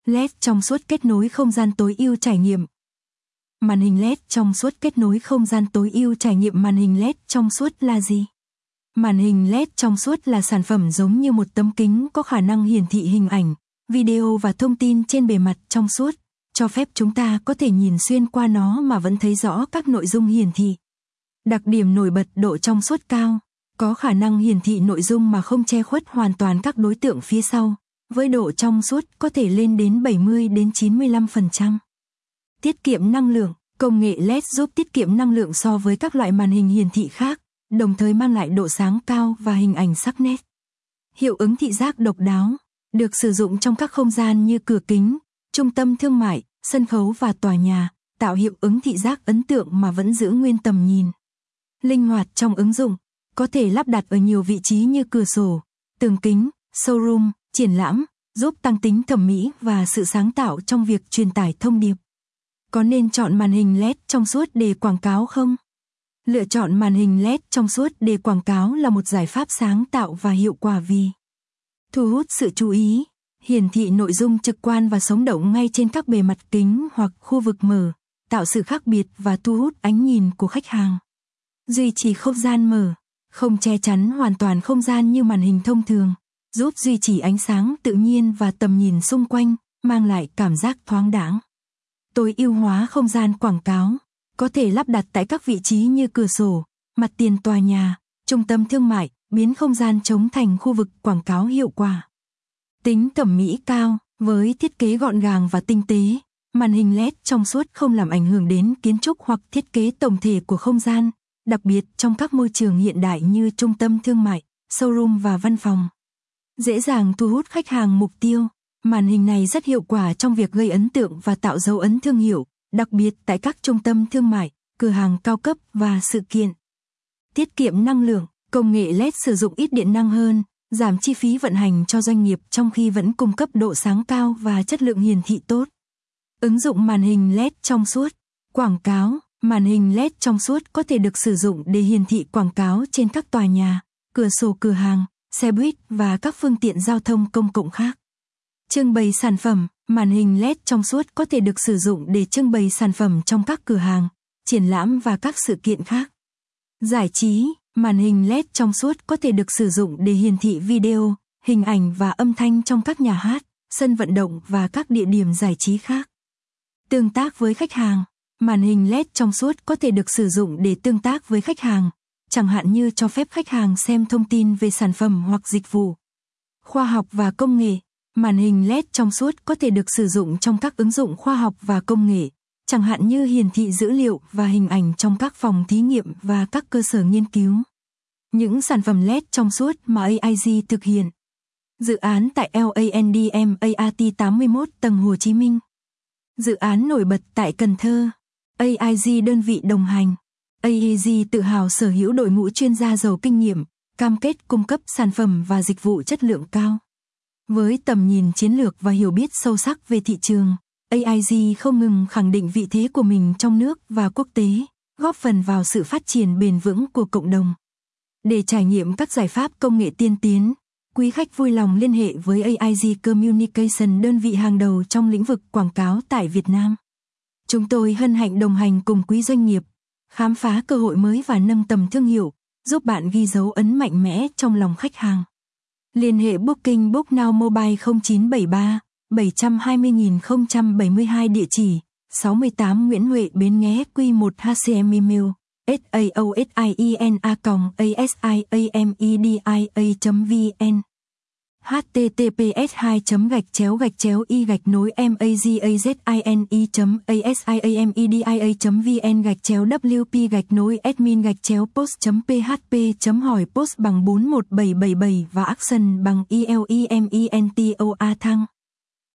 LED trong suốt kết nối không gian tối ưu trải nghiệm. Màn hình LED trong suốt kết nối không gian tối ưu trải nghiệm. Màn hình LED trong suốt là gì? Màn hình LED trong suốt là sản phẩm giống như một tấm kính có khả năng hiển thị hình ảnh, video và thông tin trên bề mặt trong suốt, cho phép chúng ta có thể nhìn xuyên qua nó mà vẫn thấy rõ các nội dung hiển thị. Đặc điểm nổi bật: độ trong suốt cao, có khả năng hiển thị nội dung mà không che khuất hoàn toàn các đối tượng phía sau, với độ trong suốt có thể lên đến 70 đến 95%. Tiết kiệm năng lượng, công nghệ LED giúp tiết kiệm năng lượng so với các loại màn hình hiển thị khác, đồng thời mang lại độ sáng cao và hình ảnh sắc nét. Hiệu ứng thị giác độc đáo, được sử dụng trong các không gian như cửa kính, trung tâm thương mại, sân khấu và tòa nhà, tạo hiệu ứng thị giác ấn tượng mà vẫn giữ nguyên tầm nhìn. Linh hoạt trong ứng dụng, có thể lắp đặt ở nhiều vị trí như cửa sổ, tường kính, showroom, triển lãm, giúp tăng tính thẩm mỹ và sự sáng tạo trong việc truyền tải thông điệp. Có nên chọn màn hình LED trong suốt để quảng cáo không? Lựa chọn màn hình LED trong suốt để quảng cáo là một giải pháp sáng tạo và hiệu quả vì thu hút sự chú ý, hiển thị nội dung trực quan và sống động ngay trên các bề mặt kính hoặc khu vực mở, tạo sự khác biệt và thu hút ánh nhìn của khách hàng. Duy trì không gian mở, không che chắn hoàn toàn không gian như màn hình thông thường, giúp duy trì ánh sáng tự nhiên và tầm nhìn xung quanh, mang lại cảm giác thoáng đãng. Tối ưu hóa không gian quảng cáo, có thể lắp đặt tại các vị trí như cửa sổ, mặt tiền tòa nhà, trung tâm thương mại, biến không gian trống thành khu vực quảng cáo hiệu quả. Tính thẩm mỹ cao, với thiết kế gọn gàng và tinh tế, màn hình LED trong suốt không làm ảnh hưởng đến kiến trúc hoặc thiết kế tổng thể của không gian, đặc biệt trong các môi trường hiện đại như trung tâm thương mại, showroom và văn phòng. Dễ dàng thu hút khách hàng mục tiêu, màn hình này rất hiệu quả trong việc gây ấn tượng và tạo dấu ấn thương hiệu, đặc biệt tại các trung tâm thương mại, cửa hàng cao cấp và sự kiện. Tiết kiệm năng lượng, công nghệ LED sử dụng ít điện năng hơn, giảm chi phí vận hành cho doanh nghiệp trong khi vẫn cung cấp độ sáng cao và chất lượng hiển thị tốt. Ứng dụng màn hình LED trong suốt, quảng cáo. Màn hình LED trong suốt có thể được sử dụng để hiển thị quảng cáo trên các tòa nhà, cửa sổ cửa hàng, xe buýt và các phương tiện giao thông công cộng khác. Trưng bày sản phẩm, màn hình LED trong suốt có thể được sử dụng để trưng bày sản phẩm trong các cửa hàng, triển lãm và các sự kiện khác. Giải trí, màn hình LED trong suốt có thể được sử dụng để hiển thị video, hình ảnh và âm thanh trong các nhà hát, sân vận động và các địa điểm giải trí khác. Tương tác với khách hàng, màn hình LED trong suốt có thể được sử dụng để tương tác với khách hàng, chẳng hạn như cho phép khách hàng xem thông tin về sản phẩm hoặc dịch vụ. Khoa học và công nghệ, màn hình LED trong suốt có thể được sử dụng trong các ứng dụng khoa học và công nghệ, chẳng hạn như hiển thị dữ liệu và hình ảnh trong các phòng thí nghiệm và các cơ sở nghiên cứu. Những sản phẩm LED trong suốt mà AIG thực hiện. Dự án tại LANDMART 81 tầng Hồ Chí Minh. Dự án nổi bật tại Cần Thơ. AIG đơn vị đồng hành. AIG tự hào sở hữu đội ngũ chuyên gia giàu kinh nghiệm, cam kết cung cấp sản phẩm và dịch vụ chất lượng cao. Với tầm nhìn chiến lược và hiểu biết sâu sắc về thị trường, AIG không ngừng khẳng định vị thế của mình trong nước và quốc tế, góp phần vào sự phát triển bền vững của cộng đồng. Để trải nghiệm các giải pháp công nghệ tiên tiến, quý khách vui lòng liên hệ với AIG Communication, đơn vị hàng đầu trong lĩnh vực quảng cáo tại Việt Nam. Chúng tôi hân hạnh đồng hành cùng quý doanh nghiệp, khám phá cơ hội mới và nâng tầm thương hiệu, giúp bạn ghi dấu ấn mạnh mẽ trong lòng khách hàng. Liên hệ Booking Book Now Mobile 0973 720.072, địa chỉ 68 Nguyễn Huệ, Bến Nghé, Q1 HCM, email saosina@siamedia.vn, https://wp-asiamedia.vn/wp-post.php.hỏi post bằng 41777 và action bằng ELEMENTOA thăng.